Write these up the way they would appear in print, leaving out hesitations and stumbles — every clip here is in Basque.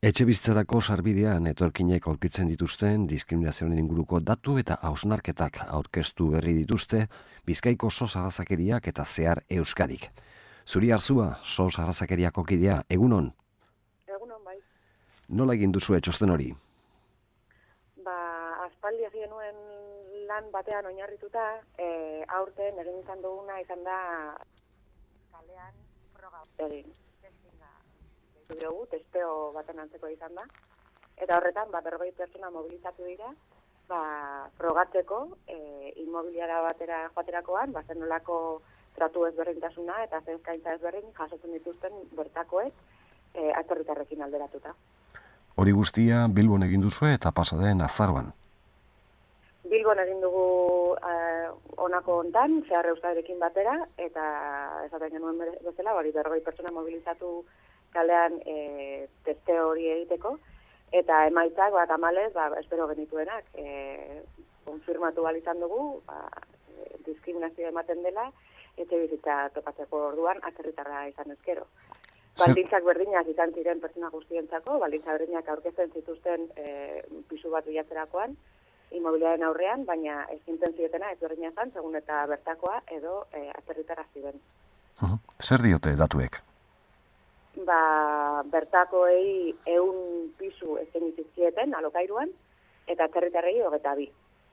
Etxebizitzarako sarbidean etorkinek aurkitzen dituzten diskriminazioaren inguruko datu eta hausnarketak aurkeztu berri dituzte Bizkaiko sos arrazakeriak eta zehar Euskadik. Zuri Arzua, sos arrazakeriako kidea, egunon? Egunon bai. Nola egin duzu txosten hori? Aspaldi hasi genuen lan batean oinarrituta, aurten egin izan duguna izan da kalean froga egin. Testeo baten antzeko izan da. Eta horretan, 40 pertsona mobilizatu dira, frogatzeko, inmobiliara batera joaterakoan, zenolako tratu ezberdintasuna eta eskaintza ezberdin jasotzen dituzten bertakoek atzerritarrekin alderatuta. Hori guztia Bilbon egin duzu eta pasaden azaroan. Bilbon egin dugu honako hontan, zehar Euskaderekin batera, eta esaten genuen bezala, 40 pertsona mobilizatu kalean testeo hori egiteko, eta emaitzak tamalez, espero genituenak, konfirmatu izan dugu, diskriminazio ematen dela, etxebizitza topatzeko orduan, atzerritarra izan ezkero. Baldintzak berdinak izan ziren pertsona guztientzako, baldintzak berdinak aurkezten zituzten pisu bat bilatzerakoan, inmobiliaren aurrean, baina ezintzen zietena ez berdina izan, segun eta bertakoa edo atzerritarra ziren. Zer diote datuek? Bertakoei 100 pisu eskaini zizkieten alokairuan, eta atzerritarrei 22.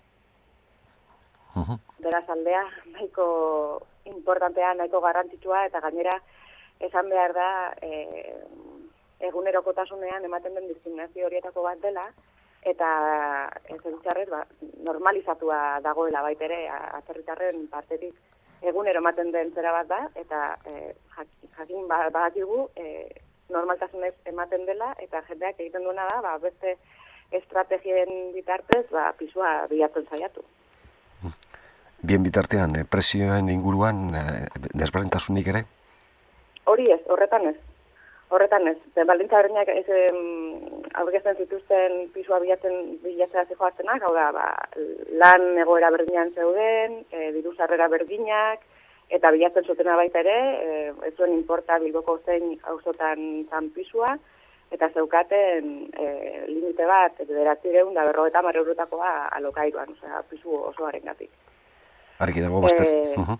Beraz aldea, nahiko importantea, nahiko garrantzitsua, eta gainera esan behar da egunerokotasunean ematen den diskriminazio horietako bat dela, eta zentxarrez normalizatua dagoela baitere atzerritarren partetik egunero ematen den zera bat da, eta jakin badakigu normaltasunez ematen dela, eta jendeak egiten duena da, beste estrategien bitartez, pisua bilatzen saiatu. Bien bitartean, presioen inguruan desberdintasunik ere? Hori ez, horretan ez. Baldintza berdinak aurkezten zituzten pisua bilatzea zijoatzenak, hau da, lan egoera berdinan zeuden, diru sarrera berdinak, eta bilatzen zutena baita ere, ez zuen inporta Bilboko zein auzotan zan pisua, eta zeukaten limite bat, 950 eurotakoa alokairuan, osea, pisu osoaren gatik. Argi dago bazter.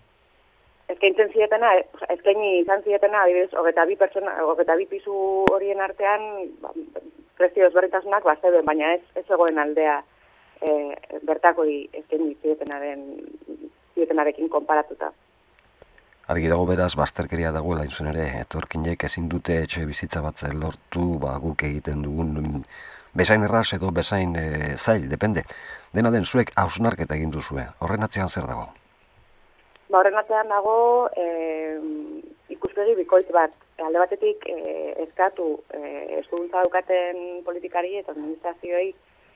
Eskaini izan zietena, adibidez, 22 pisu horien artean, prezio ezberdintasunak zeuden, baina ez zegoen aldea bertakoi eskaini zietenarekin konparatuta. Argi dago beraz, bazterkeria dagoela inzuen ere, etorkinek ezin dute etxe bizitza bat lortu, guk egiten dugun bezain erraz edo bezain zail, depende. Dena den zuek hausnarketa egin duzue, horren atzean zer dago? Horren atzean dago ikuspegi bikoitz bat. Alde batetik eskatu eskuduntza daukaten politikari eta administrazioei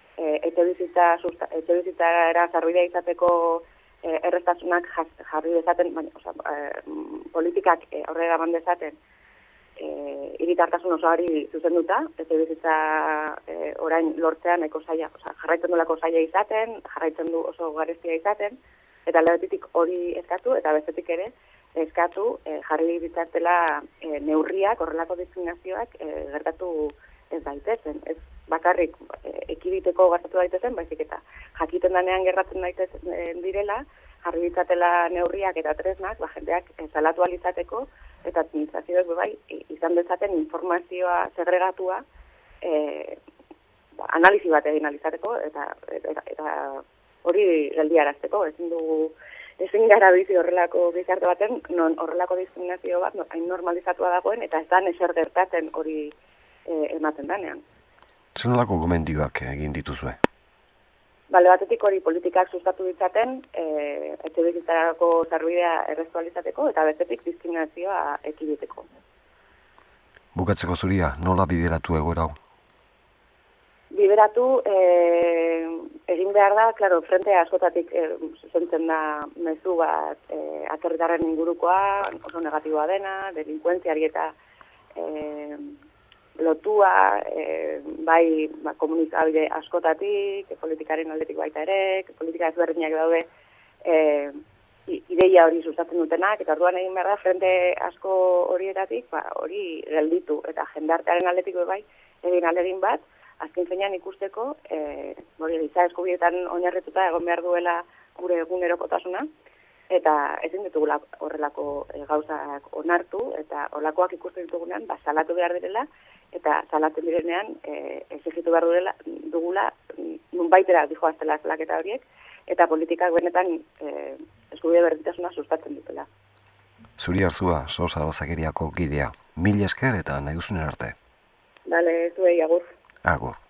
etxebizitzara sarbidea izateko erreztasunak jarri dezaten, politikak aurrera eman dezaten hiritartasun osoari zuzenduta, etxebizitza orain lortzean nahiko zaila, jarraitzen duelako zaila izaten, jarraitzen du oso garestia izaten, eta aldetik hori eskatu, eta bestetik ere eskatu jarri ditzatela neurriak, horrelako diskriminazioak gertatu ez daitezen. Ez bakarrik ekiditeko gertatu daitezen, baizik eta jakiten danean gertatzen daitezen direla, jarri ditzatela neurriak eta tresnak, jendeak salatu alizateko, eta administrazioek izan dezaten informazioa segregatua analizi bat egin alizateko, eta hori geldiarazteko, ezin gara bizi horrelako gizarte baten, non horrelako diskriminazio bat hain normalizatua dagoen, eta ez da ezer gertatzen hori ematen danean. Zer nolako gomendioak egin dituzue? Bale batetik hori politikak sustatu ditzaten, etxebizitzarako sarbidea errestualizateko, eta bestetik diskriminazioa ekiditeko. Bukatzeko zuria, nola bideratu egoera hau? Bideratu egin behar da, klaro, frente askotatik zuzentzen da mezu bat atzerritarren ingurukoa, oso negatiboa dena, delinkuentziari eta lotua, komunikabide askotatik, politikaren aldetik baita ere, politika ezberdinak daude ideia hori sustatzen dutenak, eta orduan egin behar da, frente asko horietatik, hori gelditu, eta jendartearen aldetik bai, egin alegin bat, azken zeinan ikusteko, giza eskubidetan oinarrituta egon behar duela gure egunerokotasuna, eta ezin ditugula horrelako gauzak onartu, eta holakoak ikusten ditugunean, salatu behar direla, eta salatzen direnean exigitu behar dugula nunbaitera dijoaztela salaketa horiek, eta politikak benetan eskubide berdintasuna sustatzen dutela. Zuri Arzua, SOS Arrazakeriako kidea. Mil esker eta nahi duzunen arte. Bale, zuei, agur. Agur.